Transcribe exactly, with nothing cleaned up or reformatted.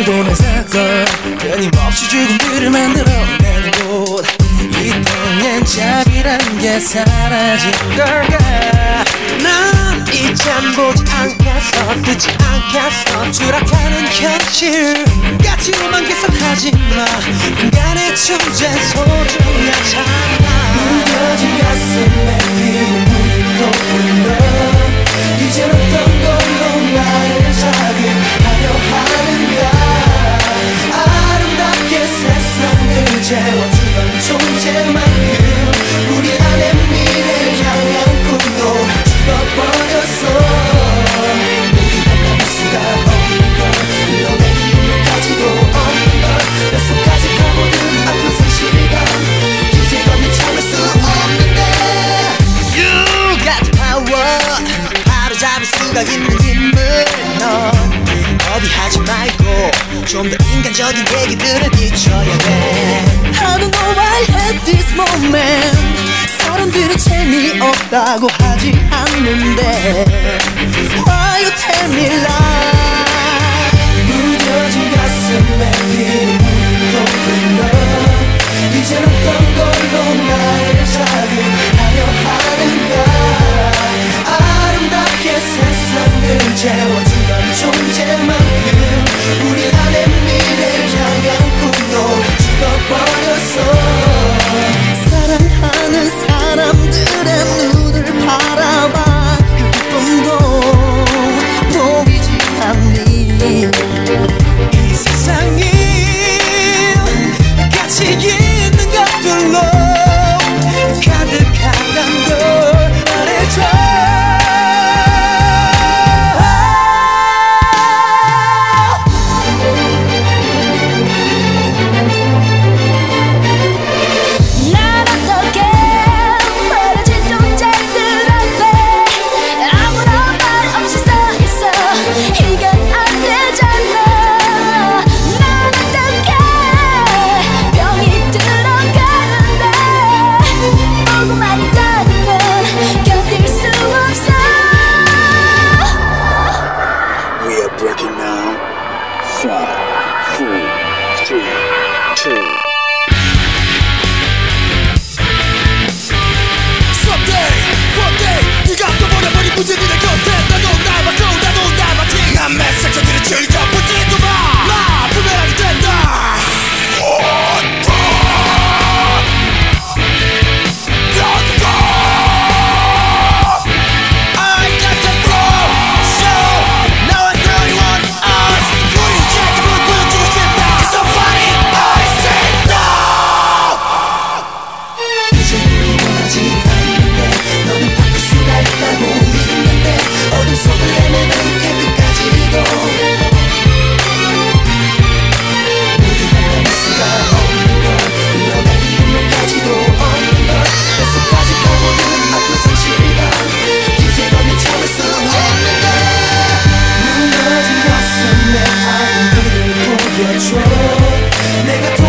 보낸 사건 끊임없이 죽음들을 만들어내는 곳 이때엔 자비란 게 사라진 걸까. 난 이젠 보지 않겠어 듣지 않겠어 추락하는 현실 가치로만 계산하지마 인간의 존재 소중하잖아. 무뎌진 가슴에 피는 불도 불러 이젠 어떤 걸로 나를 자극하려 하는가. 아름답게 세상을 재워주던 존재만큼 우리 안에 미래를 향한 꿈도 죽어버렸어. 모두가 남을 수가 없는 걸 흘러내린 눈물까지도 없는 걸 뼛속까지 파고든 아픈 상실감 이제 넌 참을 수 없는데. You got power 바로잡을 수가 있는 힘을 넌 어비하지 말고 좀 더 인간적인 얘기들을 비춰야 돼. I don't know why at this moment 사람들이 재미없다고 하지 않는데 Why you tell me lie. 무뎌진 가슴에 피는 불도 불러 이젠 어떤 걸로 나를 자극하려 하는가. 아름답게 세상을 재워주던 존재만큼 우리 안에 미래를 향한 꿈도 죽어버렸어. 사랑하는 사람들의 눈을 바라봐 그 꿈도 보이지 않니. 이 세상이 가치 있는 것들로 가득하단 걸 말해줘. 내가